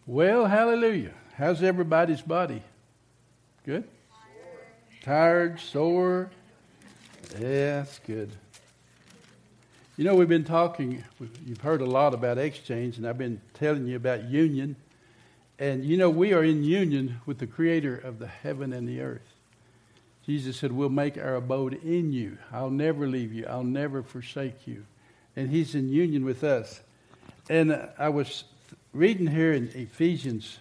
Well, hallelujah. How's everybody's body? Good? Tired, sore? Yeah, that's good. You know, we've been talking, you've heard a lot about exchange, and I've been telling you about union. And you know, we are in union with the Creator of the heaven and the earth. Jesus said, we'll make our abode in you. I'll never leave you. I'll never forsake you. And He's in union with us. And I was reading here in Ephesians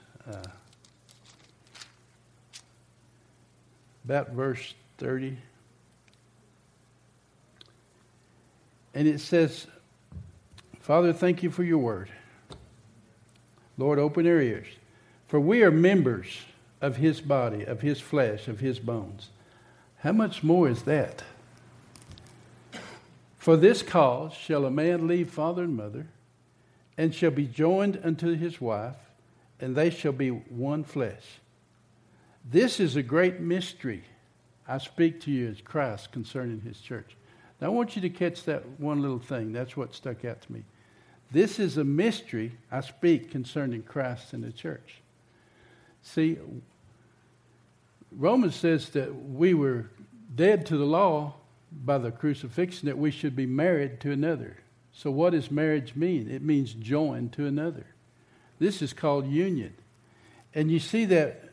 about verse 30. And it says, Father, thank you for your word. Lord, open our ears. For we are members of His body, of His flesh, of His bones. How much more is that? For this cause shall a man leave father and mother, and shall be joined unto his wife, and they shall be one flesh. This is a great mystery. I speak to you as Christ concerning His church. Now I want you to catch that one little thing. That's what stuck out to me. This is a mystery I speak concerning Christ and the church. See, Romans says that we were dead to the law by the crucifixion, that we should be married to another. So what does marriage mean? It means joined to another. This is called union. And you see that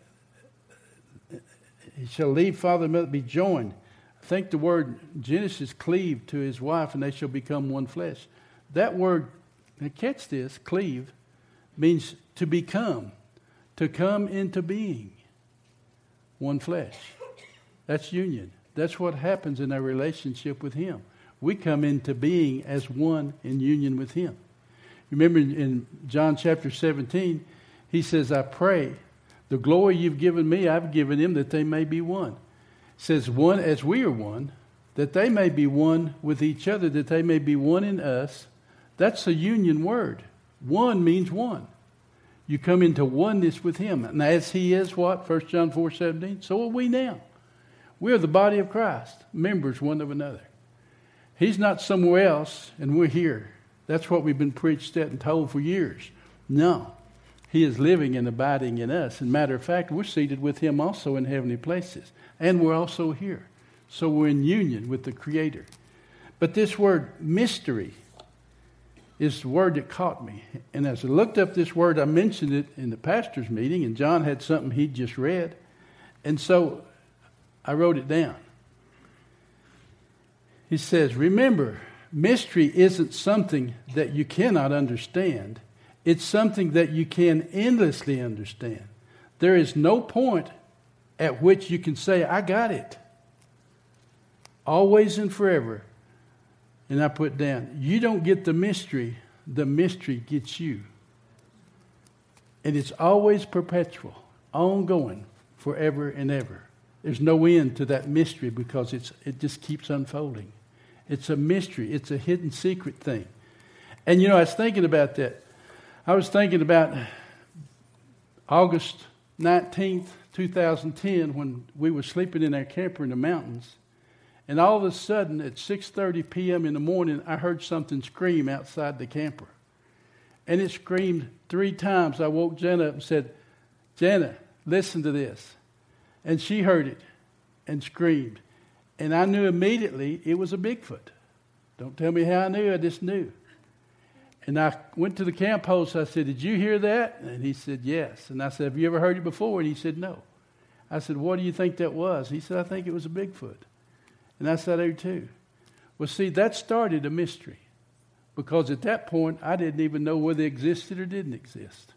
he shall leave father and mother, be joined. I think the word Genesis, cleave to his wife, and they shall become one flesh. That word, now catch this, cleave, means to become, to come into being. One flesh. That's union. That's what happens in our relationship with Him. We come into being as one in union with Him. Remember in John chapter 17, He says, I pray, the glory you've given me, I've given them, that they may be one. It says, one as we are one, that they may be one with each other, that they may be one in us. That's a union word. One means one. You come into oneness with Him. And as He is what? 1 John 4:17. So are we now. We are the body of Christ, members one of another. He's not somewhere else, and we're here. That's what we've been preached at and told for years. No. He is living and abiding in us. And matter of fact, we're seated with Him also in heavenly places. And we're also here. So we're in union with the Creator. But this word mystery is the word that caught me. And as I looked up this word, I mentioned it in the pastor's meeting, and John had something he'd just read. And so I wrote it down. He says, remember, mystery isn't something that you cannot understand. It's something that you can endlessly understand. There is no point at which you can say, I got it. Always and forever. And I put down, you don't get the mystery gets you. And it's always perpetual, ongoing, forever and ever. There's no end to that mystery because it just keeps unfolding. It's a mystery. It's a hidden secret thing. And you know, I was thinking about that. I was thinking about August 19th, 2010, when we were sleeping in our camper in the mountains. And all of a sudden, at 6:30 p.m. in the morning, I heard something scream outside the camper. And it screamed 3 times. I woke Jenna up and said, Jenna, listen to this. And she heard it and screamed. And I knew immediately it was a Bigfoot. Don't tell me how I knew, I just knew. And I went to the camp host. I said, did you hear that? And he said, yes. And I said, have you ever heard it before? And he said, no. I said, what do you think that was? He said, I think it was a Bigfoot. And I said, I do too. Well, see, that started a mystery. Because at that point, I didn't even know whether it existed or didn't exist.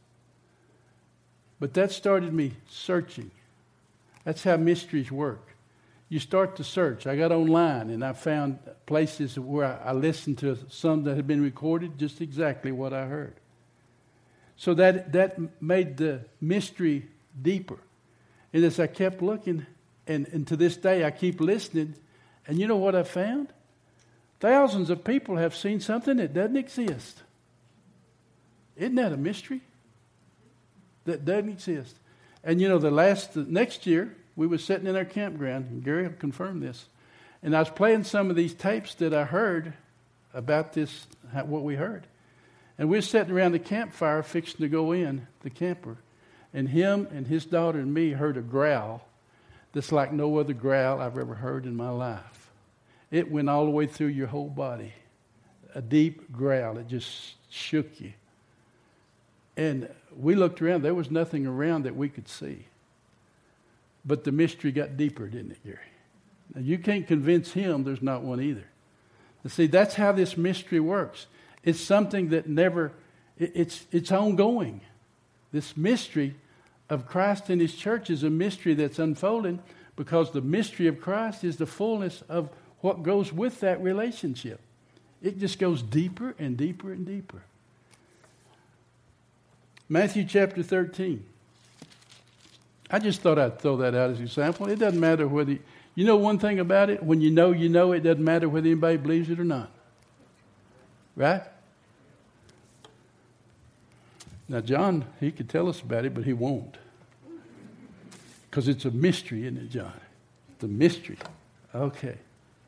But that started me searching. That's how mysteries work. You start to search. I got online and I found places where I listened to some that had been recorded, just exactly what I heard. So that made the mystery deeper. And as I kept looking, and to this day I keep listening, and you know what I found? Thousands of people have seen something that doesn't exist. Isn't that a mystery? That doesn't exist. And you know, the next year, we were sitting in our campground, and Gary will confirm this, and I was playing some of these tapes that I heard about this, what we heard. And we're sitting around the campfire fixing to go in, the camper. And him and his daughter and me heard a growl that's like no other growl I've ever heard in my life. It went all the way through your whole body. A deep growl. It just shook you. And we looked around. There was nothing around that we could see. But the mystery got deeper, didn't it, Gary? Now, you can't convince him there's not one either. You see, that's how this mystery works. It's something that never, it's ongoing. This mystery of Christ and His church is a mystery that's unfolding because the mystery of Christ is the fullness of what goes with that relationship. It just goes deeper and deeper and deeper. Matthew chapter 13. I just thought I'd throw that out as an example. It doesn't matter whether, you know one thing about it, when you know, it doesn't matter whether anybody believes it or not. Right? Now, John, he could tell us about it, but he won't. Because it's a mystery, isn't it, John? It's a mystery. Okay.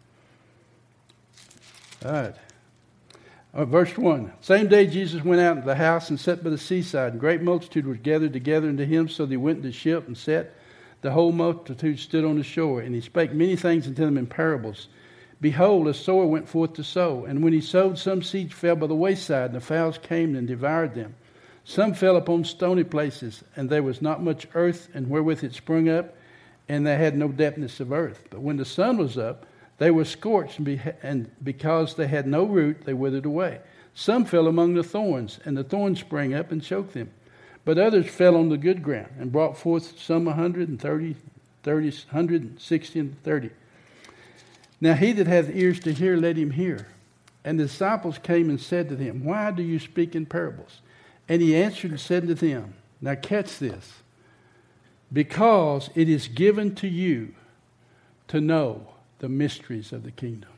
All right. Verse 1. Same day Jesus went out into the house and sat by the seaside, and great multitude was gathered together unto him, so they went into the ship and sat. The whole multitude stood on the shore, and he spake many things unto them in parables. Behold, a sower went forth to sow, and when he sowed, some seed fell by the wayside, and the fowls came and devoured them. Some fell upon stony places, and there was not much earth, and wherewith it sprung up, and they had no depthness of earth. But when the sun was up, they were scorched, and because they had no root, they withered away. Some fell among the thorns, and the thorns sprang up and choked them. But others fell on the good ground, and brought forth some 130, 160, and 30. Now he that hath ears to hear, let him hear. And the disciples came and said to him, Why do you speak in parables? And he answered and said to them, now catch this, because it is given to you to know the mysteries of the kingdom.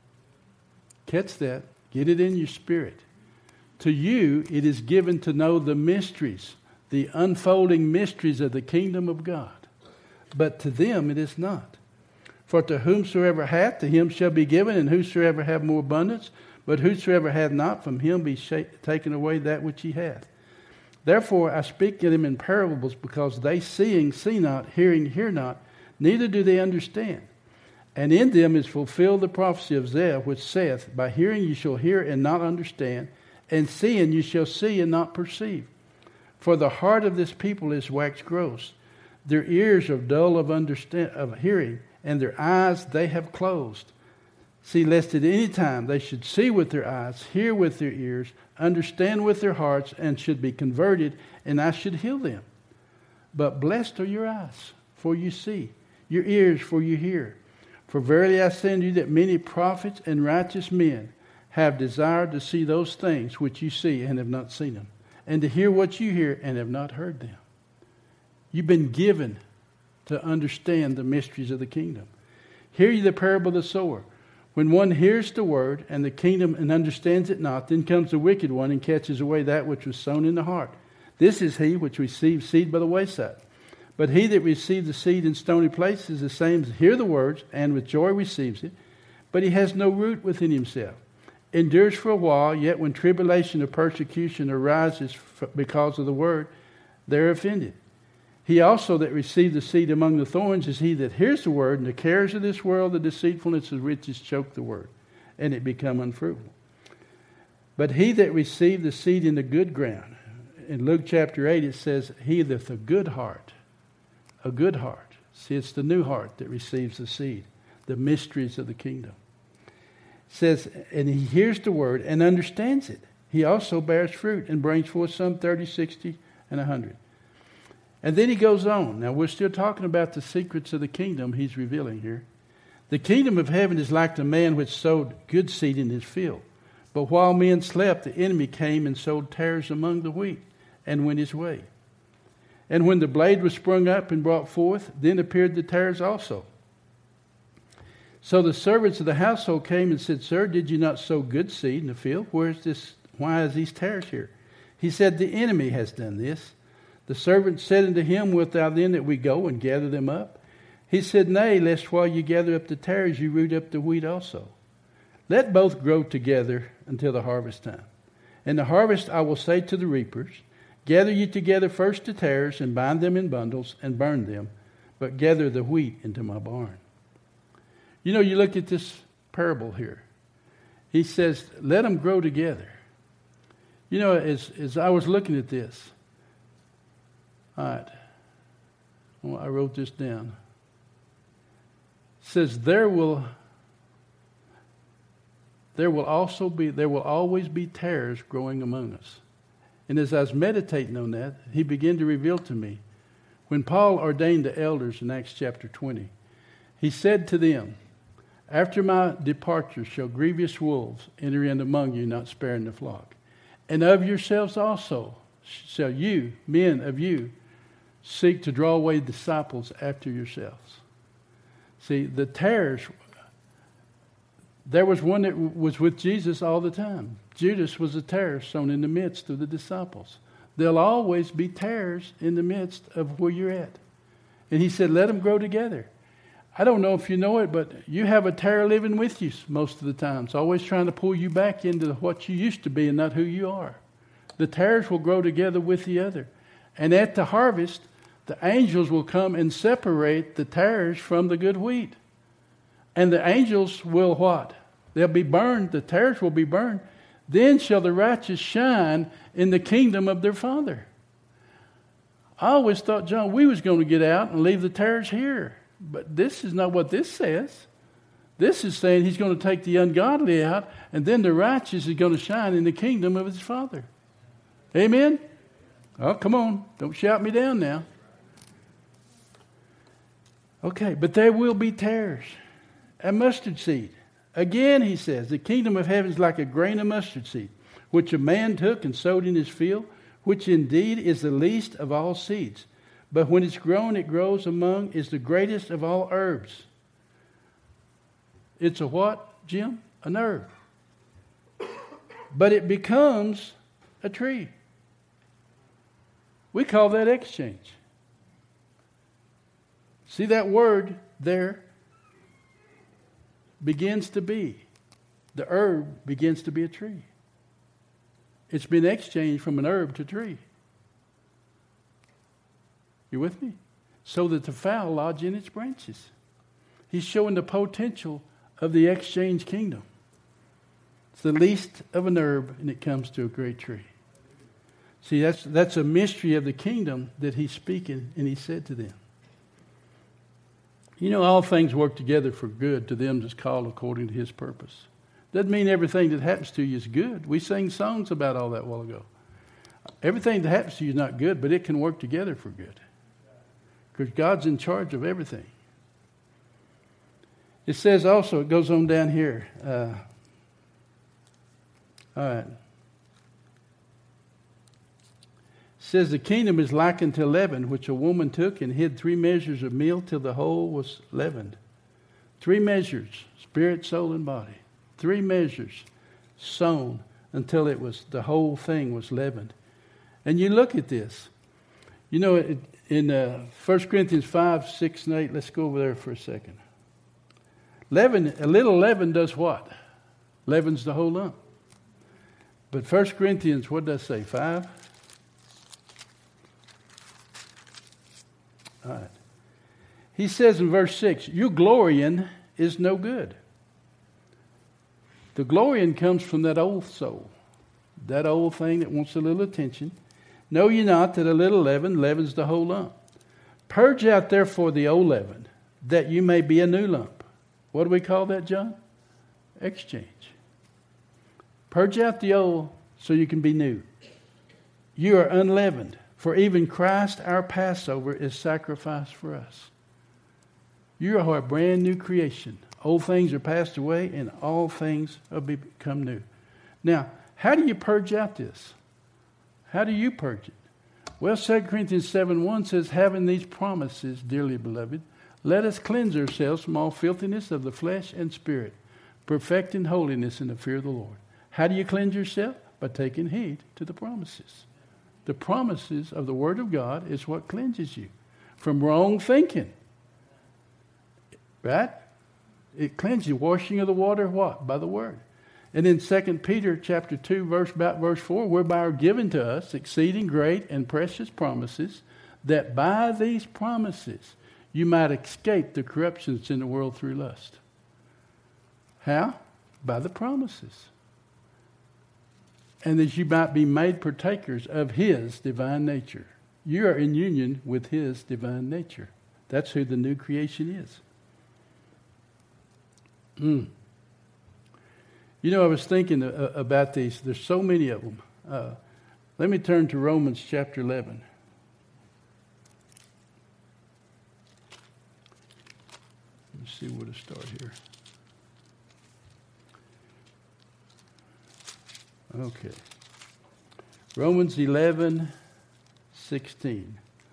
Catch that. Get it in your spirit. To you, it is given to know the mysteries, the unfolding mysteries of the kingdom of God. But to them it is not. For to whomsoever hath, to him shall be given, and whosoever hath more abundance. But whosoever hath not, from him be taken away that which he hath. Therefore I speak to them in parables, because they seeing see not, hearing hear not, neither do they understand. And in them is fulfilled the prophecy of Isaiah, which saith, By hearing you shall hear and not understand, and seeing you shall see and not perceive. For the heart of this people is waxed gross. Their ears are dull of hearing, and their eyes they have closed. See, lest at any time they should see with their eyes, hear with their ears, understand with their hearts, and should be converted, and I should heal them. But blessed are your eyes, for you see, your ears, for you hear. For verily I say unto you that many prophets and righteous men have desired to see those things which you see and have not seen them, and to hear what you hear and have not heard them. You've been given to understand the mysteries of the kingdom. Hear ye the parable of the sower. When one hears the word and the kingdom and understands it not, then comes the wicked one and catches away that which was sown in the heart. This is he which receives seed by the wayside. But he that receives the seed in stony places is the same as hear the words and with joy receives it, but he has no root within himself. Endures for a while, yet when tribulation or persecution arises because of the word, they're offended. He also that received the seed among the thorns is he that hears the word, and the cares of this world, the deceitfulness of riches choke the word, and it become unfruitful. But he that received the seed in the good ground, in Luke chapter 8 it says, he that hath a good heart. See, it's the new heart that receives the seed, the mysteries of the kingdom. It says, and he hears the word and understands it. He also bears fruit and brings forth some 30, 60, and 100. And then he goes on. Now, we're still talking about the secrets of the kingdom he's revealing here. The kingdom of heaven is like the man which sowed good seed in his field. But while men slept, the enemy came and sowed tares among the wheat and went his way. And when the blade was sprung up and brought forth, then appeared the tares also. So the servants of the household came and said, Sir, did you not sow good seed in the field? Why is these tares here? He said, The enemy has done this. The servant said unto him, Wilt thou then that we go and gather them up? He said, Nay, lest while you gather up the tares, you root up the wheat also. Let both grow together until the harvest time. In the harvest I will say to the reapers, gather ye together first the tares, and bind them in bundles, and burn them, but gather the wheat into my barn. You know, you look at this parable here. He says, let them grow together. You know, as I was looking at this, all right, well, I wrote this down. It says, there will always be tares growing among us. And as I was meditating on that, he began to reveal to me, when Paul ordained the elders in Acts chapter 20, he said to them, after my departure shall grievous wolves enter in among you, not sparing the flock. And of yourselves also shall you, men of you, seek to draw away disciples after yourselves. See, the tares, there was one that was with Jesus all the time. Judas was a tare sown in the midst of the disciples. There'll always be tares in the midst of where you're at. And he said, let them grow together. I don't know if you know it, but you have a tare living with you most of the time. It's always trying to pull you back into what you used to be and not who you are. The tares will grow together with the other. And at the harvest, the angels will come and separate the tares from the good wheat. And the angels will what? They'll be burned. The tares will be burned. Then shall the righteous shine in the kingdom of their Father. I always thought, John, we was going to get out and leave the tares here. But this is not what this says. This is saying he's going to take the ungodly out, and then the righteous is going to shine in the kingdom of his Father. Amen? Oh, come on. Don't shout me down now. Okay, but there will be tares. A mustard seed. Again, he says, the kingdom of heaven is like a grain of mustard seed, which a man took and sowed in his field, which indeed is the least of all seeds. But when it's grown, it grows among, is the greatest of all herbs. It's a what, Jim? An herb. But it becomes a tree. We call that exchange. See that word there? Begins to be. The herb begins to be a tree. It's been exchanged from an herb to tree. You with me? So that the fowl lodge in its branches. He's showing the potential of the exchange kingdom. It's the least of an herb, and it comes to a great tree. See, that's a mystery of the kingdom that he's speaking, and he said to them. You know, all things work together for good to them that's called according to his purpose. Doesn't mean everything that happens to you is good. We sang songs about all that a while ago. Everything that happens to you is not good, but it can work together for good. Because God's in charge of everything. It says also, it goes on down here. All right. It says the kingdom is likened to leaven, which a woman took and hid 3 measures of meal till the whole was leavened. 3 measures, spirit, soul, and body. 3 measures sown until it was the whole thing was leavened. And you look at this. You know, in 1 Corinthians 5, 6, and 8, let's go over there for a second. Leaven, a little leaven does what? Leavens the whole lump. But 1 Corinthians, what does that say, 5? All right. He says in verse 6, your glorying is no good. The glorying comes from that old soul, that old thing that wants a little attention. Know ye not that a little leaven leavens the whole lump? Purge out therefore the old leaven, that you may be a new lump. What do we call that, John? Exchange. Purge out the old so you can be new. You are unleavened, for even Christ our Passover is sacrificed for us. You are a brand new creation. Old things are passed away and all things have become new. Now, how do you purge out this? How do you purge it? Well, 2 Corinthians 7:1 says, having these promises, dearly beloved, let us cleanse ourselves from all filthiness of the flesh and spirit, perfecting holiness in the fear of the Lord. How do you cleanse yourself? By taking heed to the promises. The promises of the Word of God is what cleanses you from wrong thinking. Right? It cleanses you. Washing of the water, what? By the Word. And in 2 Peter chapter 2, verse 4, whereby are given to us exceeding great and precious promises, that by these promises you might escape the corruptions in the world through lust. How? By the promises. And that you might be made partakers of His divine nature. You are in union with His divine nature. That's who the new creation is. You know, I was thinking about these. There's so many of them. Let me turn to Romans chapter 11. Let's see where to start here. Okay. Romans 11:16.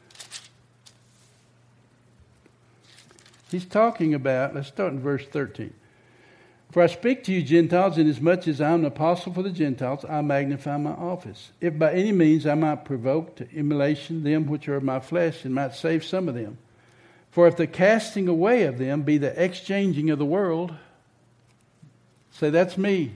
He's talking about, let's start in verse 13. For I speak to you Gentiles, inasmuch as I am an apostle for the Gentiles, I magnify my office. If by any means I might provoke to emulation them which are of my flesh, and might save some of them. For if the casting away of them be the exchanging of the world, say that's me.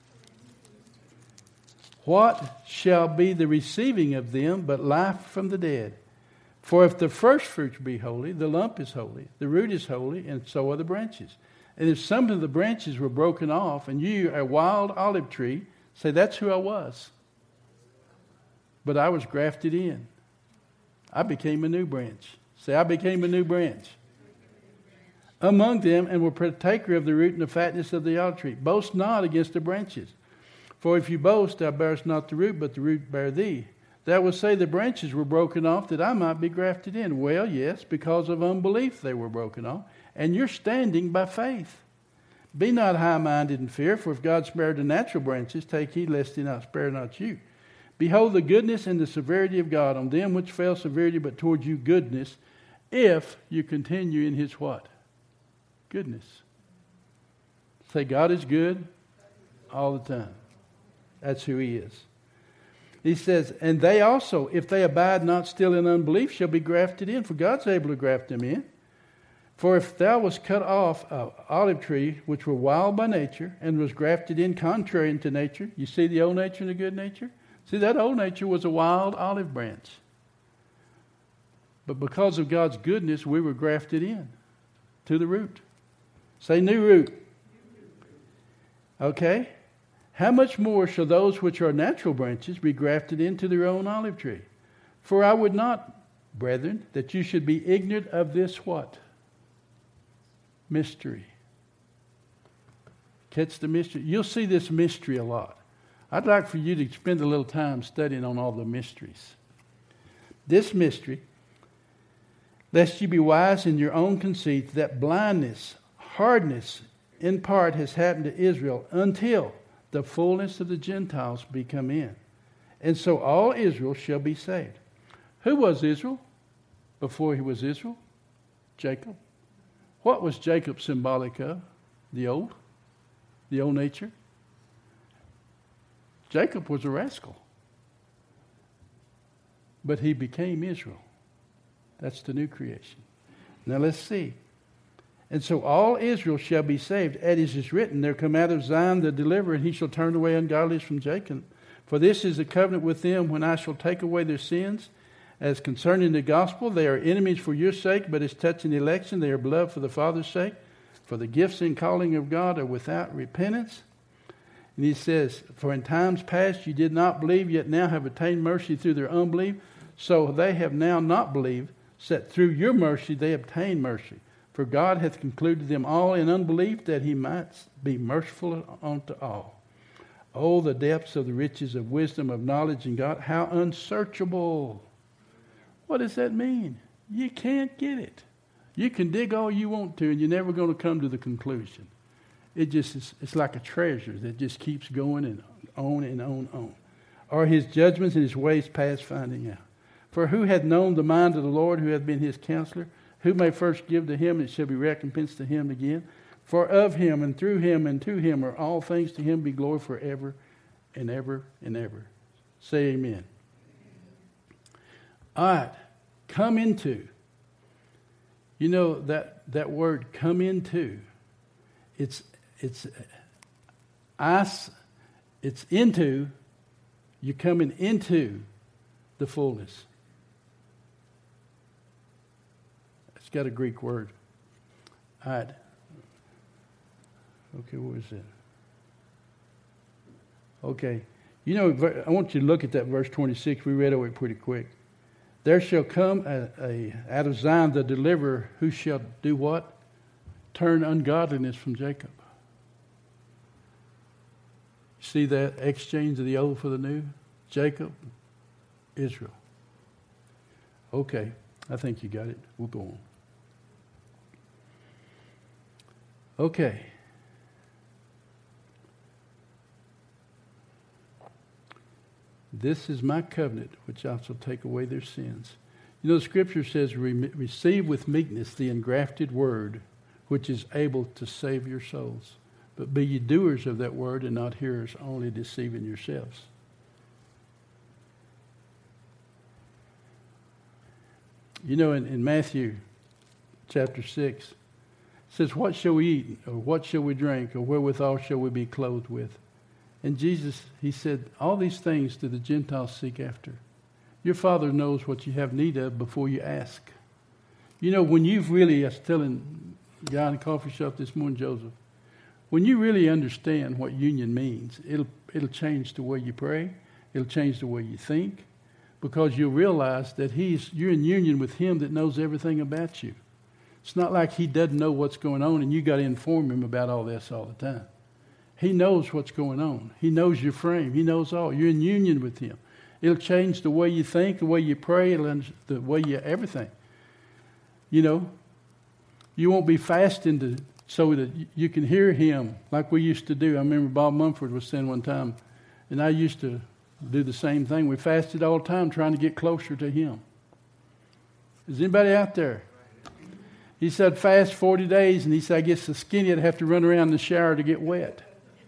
What shall be the receiving of them but life from the dead? For if the first fruits be holy, the lump is holy, the root is holy, and so are the branches. And if some of the branches were broken off, and you, a wild olive tree, say, that's who I was. But I was grafted in. I became a new branch. Say, I became a new branch. Among them, and were partaker of the root and the fatness of the olive tree. Boast not against the branches. For if you boast, thou bearest not the root, but the root bear thee. Thou wilt say the branches were broken off, that I might be grafted in. Well, yes, because of unbelief they were broken off. And you're standing by faith. Be not high-minded in fear, for if God spared the natural branches, take heed lest He not spare not you. Behold the goodness and the severity of God on them which fell severity, but toward you goodness, if you continue in His what? Goodness. Say, God is good all the time. That's who He is. He says, and they also, if they abide not still in unbelief, shall be grafted in, for God's able to graft them in. For if thou wast cut off an olive tree, which were wild by nature, and was grafted in contrary unto nature, you see the old nature and the good nature? See, that old nature was a wild olive branch. But because of God's goodness, we were grafted in to the root. Say, new root. Okay? How much more shall those which are natural branches be grafted into their own olive tree? For I would not, brethren, that you should be ignorant of this what? Mystery. Catch the mystery. You'll see this mystery a lot. I'd like for you to spend a little time studying on all the mysteries. This mystery, lest you be wise in your own conceit, that blindness, hardness in part has happened to Israel until the fullness of the Gentiles be come in. And so all Israel shall be saved. Who was Israel before he was Israel? Jacob. What was Jacob symbolic of? The old nature. Jacob was a rascal. But he became Israel. That's the new creation. Now let's see. And so all Israel shall be saved. As it is written, there come out of Zion the deliverer, and he shall turn away ungodliness from Jacob. For this is the covenant with them when I shall take away their sins. As concerning the gospel, they are enemies for your sake, but as touching the election, they are beloved for the Father's sake. For the gifts and calling of God are without repentance. And he says, for in times past you did not believe, yet now have attained mercy through their unbelief. So they have now not believed, that through your mercy they obtain mercy. For God hath concluded them all in unbelief, that He might be merciful unto all. Oh, the depths of the riches of wisdom, of knowledge in God, how unsearchable. What does that mean? You can't get it. You can dig all you want to, and you're never going to come to the conclusion. It just is, it's like a treasure that just keeps going and on and on and on. Are His judgments and His ways past finding out? For who hath known the mind of the Lord, who hath been His counselor? Who may first give to Him, and it shall be recompensed to Him again? For of Him, and through Him, and to Him are all things. To Him be glory forever and ever and ever. Say amen. All right. Come into. You know that word, come into. It's It's into, you're coming into the fullness. It's got a Greek word. All right. Okay, what was it? Okay. You know, I want you to look at that verse 26. We read over it pretty quick. There shall come out of Zion the deliverer who shall do what? Turn ungodliness from Jacob. See that exchange of the old for the new? Jacob, Israel. Okay, I think you got it. We'll go on. Okay. This is my covenant, which I shall take away their sins. You know, the scripture says, receive with meekness the engrafted word, which is able to save your souls. But be ye doers of that word and not hearers, only deceiving yourselves. You know, in Matthew chapter 6, it says, what shall we eat, or what shall we drink, or wherewithal shall we be clothed with? And Jesus, he said, all these things do the Gentiles seek after. Your Father knows what you have need of before you ask. You know, when you've really, I was telling a guy in a coffee shop this morning, Joseph, when you really understand what union means, it'll change the way you pray. It'll change the way you think, because you'll realize that you're in union with him that knows everything about you. It's not like he doesn't know what's going on and you got to inform him about all this all the time. He knows what's going on. He knows your frame. He knows all. You're in union with him. It'll change the way you think, the way you pray, the way you everything. You know, you won't be fasting so that you can hear him like we used to do. I remember Bob Mumford was saying one time, and I used to do the same thing. We fasted all the time trying to get closer to him. Is anybody out there? He said fast 40 days, and he said, I guess the skinny would have to run around in the shower to get wet.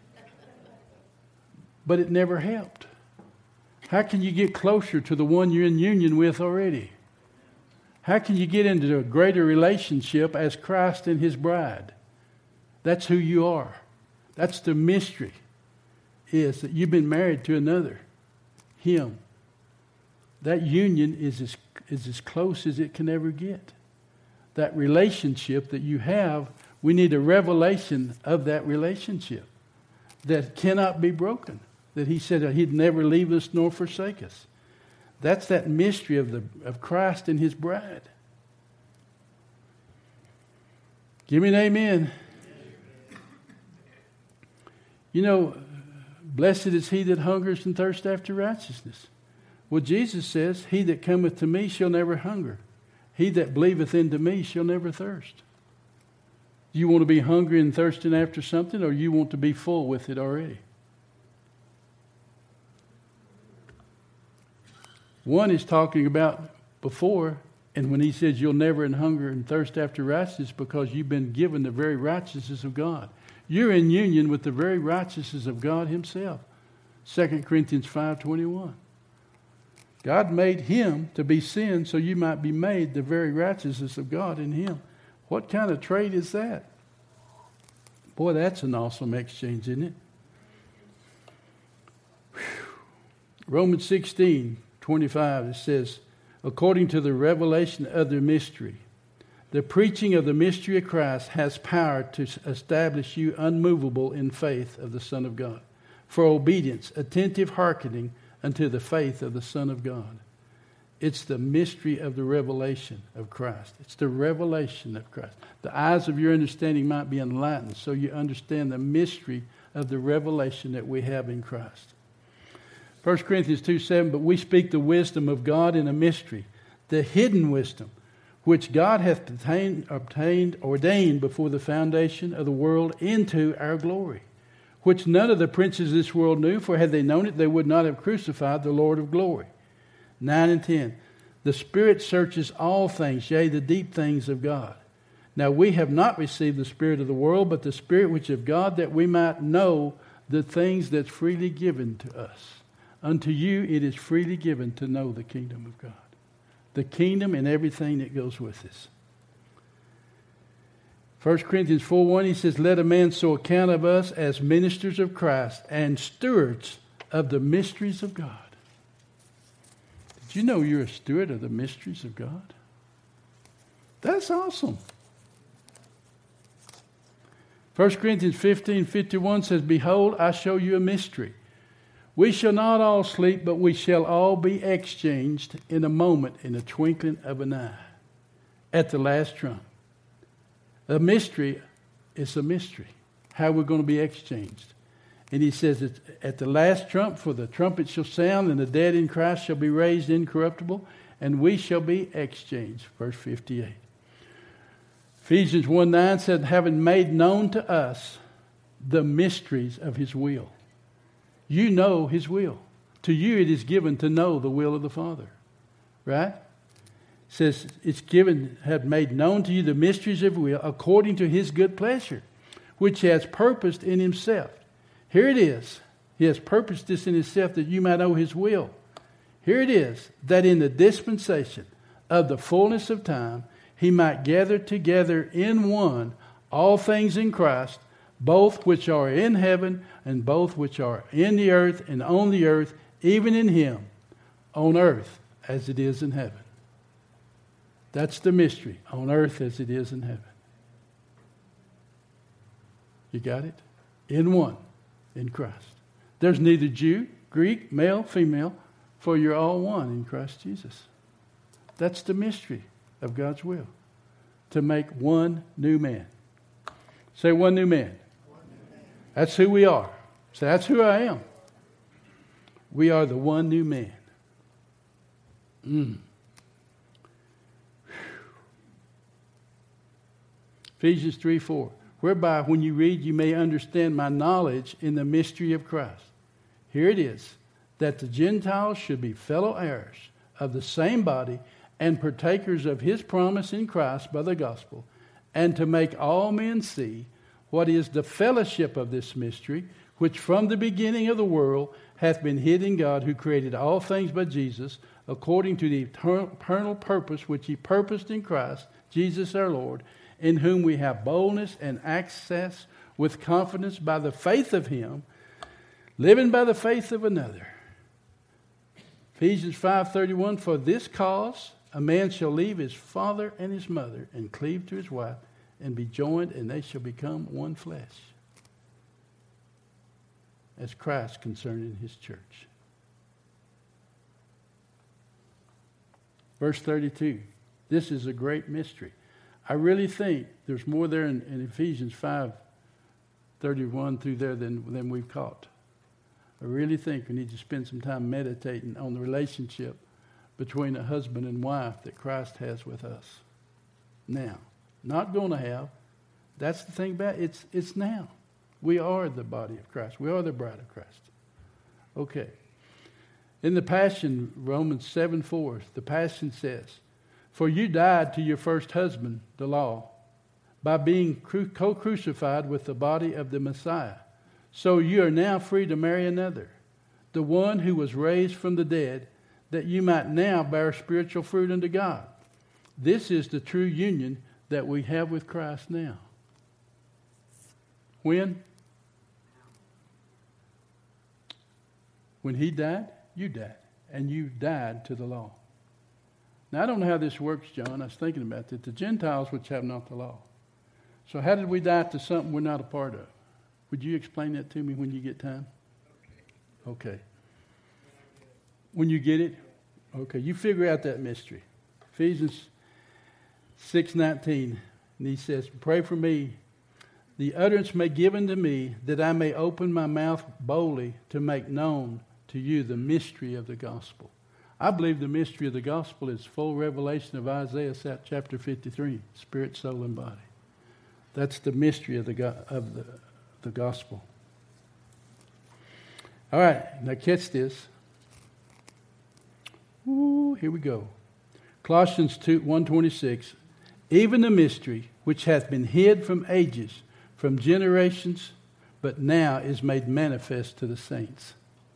But it never helped. How can you get closer to the one you're in union with already? How can you get into a greater relationship as Christ and his bride? That's who you are. That's the mystery, is that you've been married to another, him. That union is as close as it can ever get. That relationship that you have, we need a revelation of that relationship that cannot be broken. That he said that he'd never leave us nor forsake us. That's that mystery of Christ and his bride. Give me an amen. You know, blessed is he that hungers and thirsts after righteousness. Well, Jesus says, he that cometh to me shall never hunger. He that believeth into me shall never thirst. Do you want to be hungry and thirsting after something, or you want to be full with it already? One is talking about before, and when he says you'll never hunger and thirst after righteousness, because you've been given the very righteousness of God. You're in union with the very righteousness of God himself. 2 Corinthians 5:21. God made him to be sin so you might be made the very righteousness of God in him. What kind of trade is that? Boy, that's an awesome exchange, isn't it? Whew. Romans 16:25, it says, according to the revelation of the mystery, the preaching of the mystery of Christ has power to establish you unmovable in faith of the Son of God, for obedience, attentive hearkening unto the faith of the Son of God. It's the mystery of the revelation of Christ. It's the revelation of Christ. The eyes of your understanding might be enlightened so you understand the mystery of the revelation that we have in Christ. 1 Corinthians 2:7, but we speak the wisdom of God in a mystery, the hidden wisdom, which God hath ordained before the foundation of the world into our glory, which none of the princes of this world knew, for had they known it, they would not have crucified the Lord of glory. 9 and 10, the Spirit searches all things, yea, the deep things of God. Now we have not received the spirit of the world, but the Spirit which of God, that we might know the things that's freely given to us. Unto you it is freely given to know the kingdom of God. The kingdom and everything that goes with this. 1 Corinthians 4:1, he says, let a man so account of us as ministers of Christ and stewards of the mysteries of God. Did you know you're a steward of the mysteries of God? That's awesome. 1 Corinthians 15:51 says, behold, I show you a mystery. We shall not all sleep, but we shall all be exchanged in a moment, in a twinkling of an eye, at the last trump. A mystery is a mystery, how we're going to be exchanged. And he says, it's at the last trump, for the trumpet shall sound, and the dead in Christ shall be raised incorruptible, and we shall be exchanged. Verse 58. Ephesians 1:9 said, having made known to us the mysteries of his will. You know his will. To you it is given to know the will of the Father. Right? It says, it's given, have made known to you the mysteries of will, according to his good pleasure, which he has purposed in himself. Here it is. He has purposed this in himself that you might know his will. Here it is, that in the dispensation of the fullness of time, he might gather together in one all things in Christ, both which are in heaven and both which are in the earth and on the earth, even in him, on earth as it is in heaven. That's the mystery, on earth as it is in heaven. You got it? In one, in Christ. There's neither Jew, Greek, male, female, for you're all one in Christ Jesus. That's the mystery of God's will, to make one new man. Say one new man. That's who we are. Say, that's who I am. We are the one new man. Ephesians 3:4. Whereby when you read you may understand my knowledge in the mystery of Christ. Here it is, that the Gentiles should be fellow heirs of the same body and partakers of his promise in Christ by the gospel, and to make all men see what is the fellowship of this mystery, which from the beginning of the world hath been hid in God, who created all things by Jesus, according to the eternal purpose which he purposed in Christ, Jesus our Lord, in whom we have boldness and access with confidence by the faith of him, living by the faith of another. Ephesians 5:31, for this cause a man shall leave his father and his mother and cleave to his wife and be joined, and they shall become one flesh. As Christ concerning his church. Verse 32. This is a great mystery. I really think there's more there in Ephesians 5:31 through there than we've caught. I really think we need to spend some time meditating on the relationship between a husband and wife that Christ has with us. Now, not going to have. That's the thing about it. It's now. We are the body of Christ. We are the bride of Christ. Okay. In the Passion, Romans 7:4, the Passion says, for you died to your first husband, the law, by being co-crucified with the body of the Messiah. So you are now free to marry another, the one who was raised from the dead, that you might now bear spiritual fruit unto God. This is the true union that we have with Christ now. When? When he died, you died. And you died to the law. Now, I don't know how this works, John. I was thinking about that. The Gentiles which have not the law. So how did we die to something we're not a part of? Would you explain that to me when you get time? Okay. When you get it? Okay, you figure out that mystery. Ephesians 6:19, and he says, pray for me, the utterance may given to me, that I may open my mouth boldly to make known to you the mystery of the gospel. I believe the mystery of the gospel is full revelation of Isaiah chapter 53, spirit, soul, and body. That's the mystery of the gospel. All right, now catch this. Ooh, here we go. Colossians 1:26. Even the mystery which hath been hid from ages, from generations, but now is made manifest to the saints.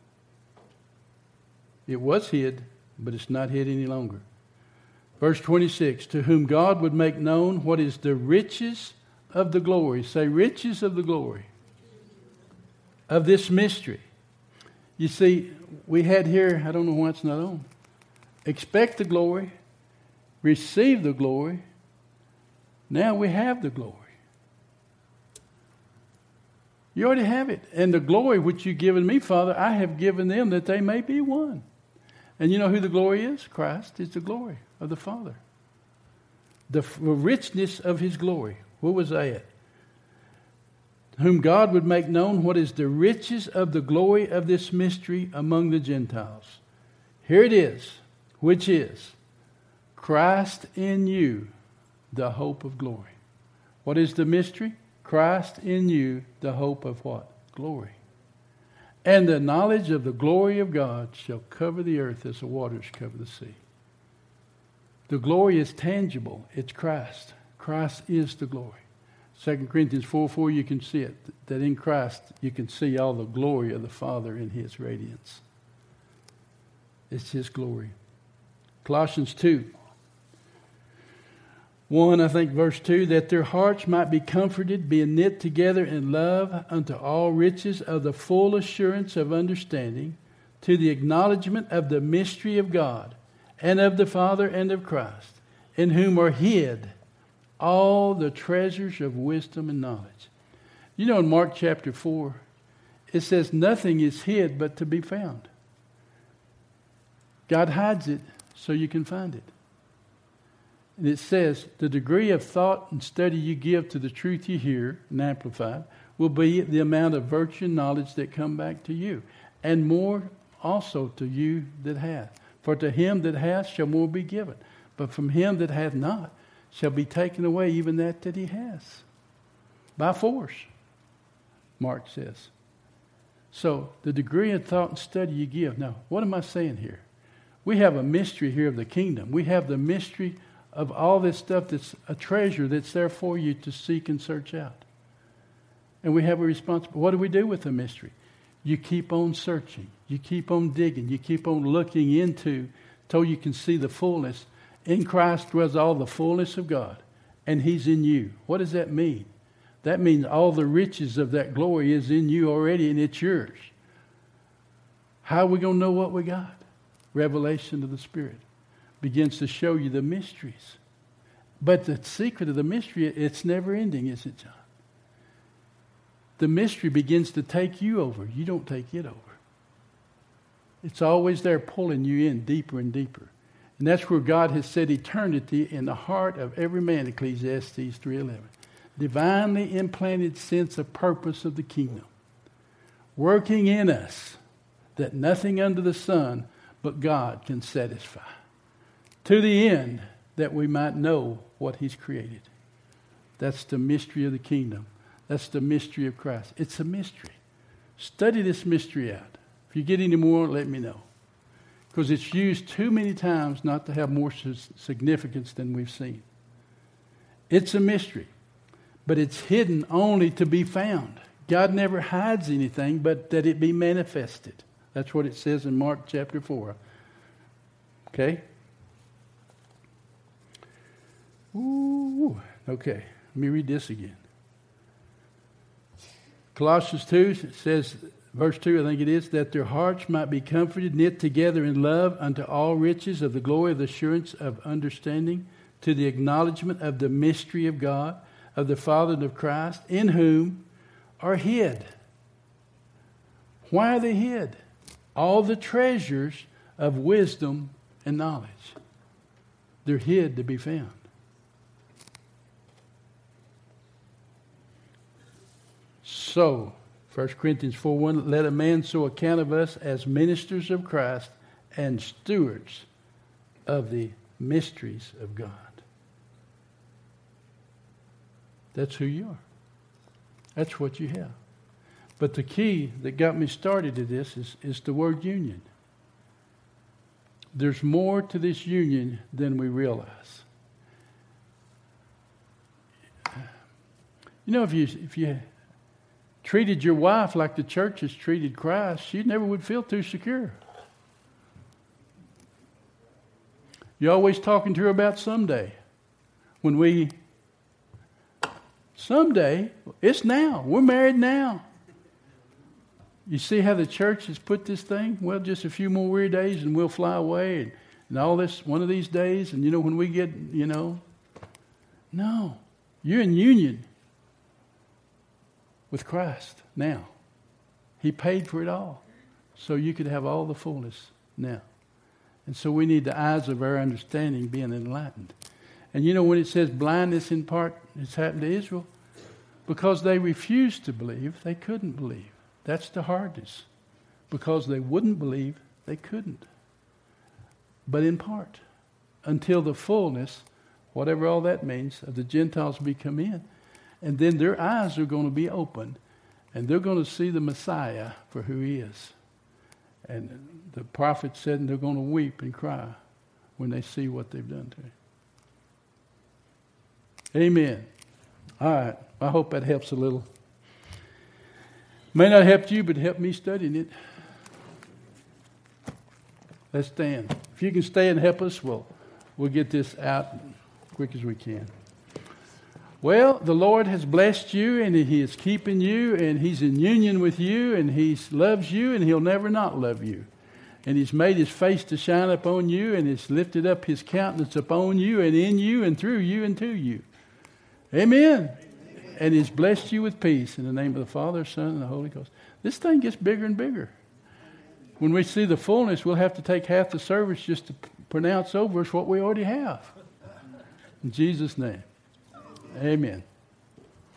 It was hid, but it's not hid any longer. Verse 26, to whom God would make known what is the riches of the glory. Say, riches of the glory of this mystery. You see, we had here, I don't know why it's not on. Expect the glory, receive the glory. Now we have the glory. You already have it. And the glory which you've given me, Father, I have given them that they may be one. And you know who the glory is? Christ is the glory of the Father. The richness of his glory. What was that? Whom God would make known what is the riches of the glory of this mystery among the Gentiles. Here it is, which is Christ in you, the hope of glory. What is the mystery? Christ in you, the hope of what? Glory. And the knowledge of the glory of God shall cover the earth as the waters cover the sea. The glory is tangible. It's Christ. Christ is the glory. 2 Corinthians 4:4, you can see it. That in Christ you can see all the glory of the Father in his radiance. It's his glory. Colossians 2:1, I think verse 2, that their hearts might be comforted, being knit together in love unto all riches of the full assurance of understanding, to the acknowledgement of the mystery of God, and of the Father and of Christ, in whom are hid all the treasures of wisdom and knowledge. You know, in Mark chapter 4, it says nothing is hid but to be found. God hides it so you can find it. And it says the degree of thought and study you give to the truth you hear and amplify will be the amount of virtue and knowledge that come back to you, and more also to you that hath. For to him that hath shall more be given, but from him that hath not shall be taken away even that he has. By force, Mark says. So, the degree of thought and study you give. Now, what am I saying here? We have a mystery here of the kingdom. We have the mystery of all this stuff that's a treasure that's there for you to seek and search out. And we have a responsibility. What do we do with the mystery? You keep on searching. You keep on digging. You keep on looking into till you can see the fullness. In Christ dwells all the fullness of God, and he's in you. What does that mean? That means all the riches of that glory is in you already, and it's yours. How are we going to know what we got? Revelation of the Spirit begins to show you the mysteries. But the secret of the mystery, it's never ending, is it, John? The mystery begins to take you over. You don't take it over. It's always there pulling you in deeper and deeper. And that's where God has set eternity in the heart of every man, Ecclesiastes 3:11. Divinely implanted sense of purpose of the kingdom. Working in us that nothing under the sun but God can satisfy. To the end that we might know what he's created. That's the mystery of the kingdom. That's the mystery of Christ. It's a mystery. Study this mystery out. If you get any more, let me know. Because it's used too many times not to have more significance than we've seen. It's a mystery. But it's hidden only to be found. God never hides anything but that it be manifested. That's what it says in Mark chapter 4. Okay? Ooh, okay. Let me read this again. Colossians 2 says, verse 2, I think it is, that their hearts might be comforted, knit together in love unto all riches of the glory of the assurance of understanding, to the acknowledgement of the mystery of God, of the Father and of Christ, in whom are hid. Why are they hid? All the treasures of wisdom and knowledge. They're hid to be found. So, 1 Corinthians 4:1, let a man so account of us as ministers of Christ and stewards of the mysteries of God. That's who you are. That's what you have. But the key that got me started to this is the word union. There's more to this union than we realize. You know, if you treated your wife like the church has treated Christ, she never would feel too secure. You're always talking to her about someday when we Someday. It's now. We're married now. You see how the church has put this thing? Well, just a few more weird days and we'll fly away. And all this, one of these days, and when we get, no. You're in union with Christ now. He paid for it all. So you could have all the fullness now. And so we need the eyes of our understanding being enlightened. And when it says blindness in part, it's happened to Israel. Because they refused to believe, they couldn't believe. That's the hardness. Because they wouldn't believe, they couldn't. But in part. Until the fullness, whatever all that means, of the Gentiles be come in. And then their eyes are going to be opened. And they're going to see the Messiah for who he is. And the prophet said they're going to weep and cry when they see what they've done to him. Amen. All right. I hope that helps a little. May not help you, but help me studying it. Let's stand. If you can stay and help us, we'll get this out as quick as we can. Well, the Lord has blessed you, and he is keeping you, and he's in union with you, and he loves you, and he'll never not love you. And he's made his face to shine upon you, and he's lifted up his countenance upon you, and in you, and through you, and to you. Amen. And he's blessed you with peace in the name of the Father, Son, and the Holy Ghost. This thing gets bigger and bigger. When we see the fullness, we'll have to take half the service just to pronounce over us what we already have. In Jesus' name. Amen.